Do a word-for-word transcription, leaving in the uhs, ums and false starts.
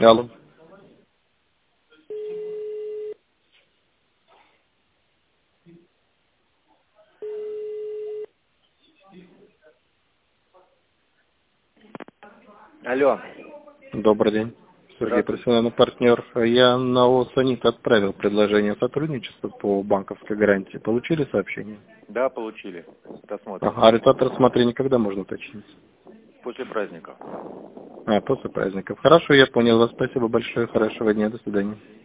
Алло. Алло. Добрый день. Сергей, Здравствуйте. профессиональный партнер. Я на ОСАНИТ отправил предложение сотрудничества по банковской гарантии. Получили сообщение? Да, получили. Досмотрим. Ага. А результат рассмотрения когда можно уточнить? После праздников. А, после праздников. Хорошо, я понял вас. Спасибо большое. Хорошего дня. До свидания.